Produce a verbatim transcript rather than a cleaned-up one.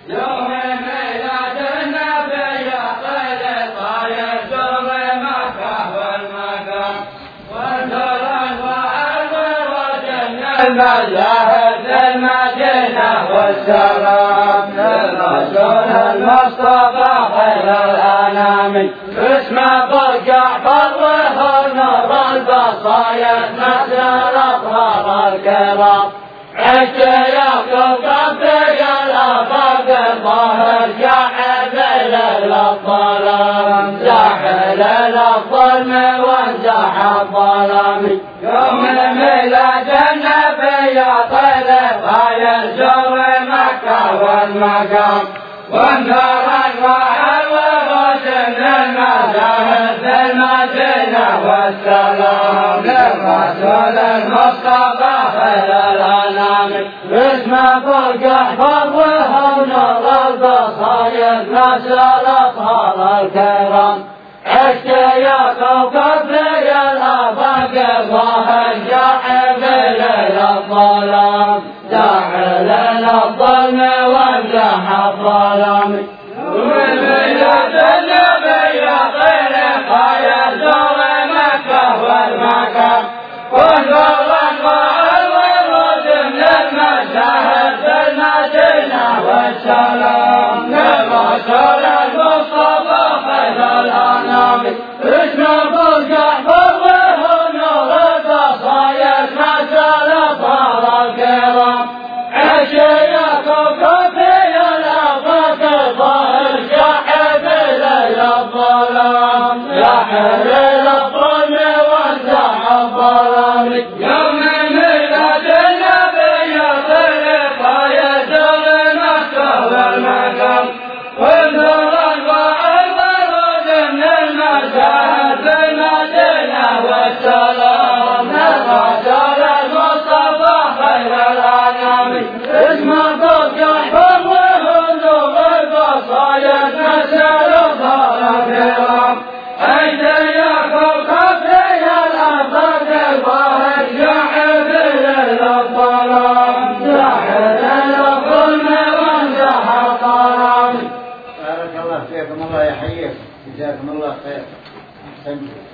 يوم ميلاد النبي طير طاير جر مكة والمكان وانثر انواع الورد المجاهد المدينة والسلام للرسول المصطفى خير الأنام اسم أبو جعفر وهو نور البصاير مثل الأطهار الكرام عشت يعقوب ربي الأفاق الظاهر جاحد للظلام جاحد للظلم وانزاح الظلام يوم ميلاد النبي طير طاير جر مكة والمقام وانثر انواع الورود للمجاهد في المدينة والسلام للرسول المصطفى خير الأنام اسم أبو جعفر وهو نور البصاير مثل الأطهار الكرام عشت يعقوب في الآفاق الظاهر جاحد للظلام جاحد للظلم وانزاح الظلام ومن ميلاد النبي طير طاير جر مكة والمكان وانثر انواع الورود للمجاهد في المدينة والسلام للرسول المصطفى خير الأنام اسم أبو جعفر وهو نور البصاير مثل الأطهار الكرام عش يعقوب في الآفاق الظاهر جاحد للظلام جاحد للظلم وانزاح الظلام يوم ميلاد النبي طير طاير جر مكة والمقام وانثر انواع الورود للمجاهد في المدينة والسلام للرسول المصطفى خير الأنام اسم أبو جعفر وهو نور البصاير مثل الأطهار الكرام عشت يعقوب في الآفاق الظاهر جاحد للظلام جاحد للظلم وانزاح الظلام. بارك الله فيكم، الله يحييكم، جزاكم الله خير.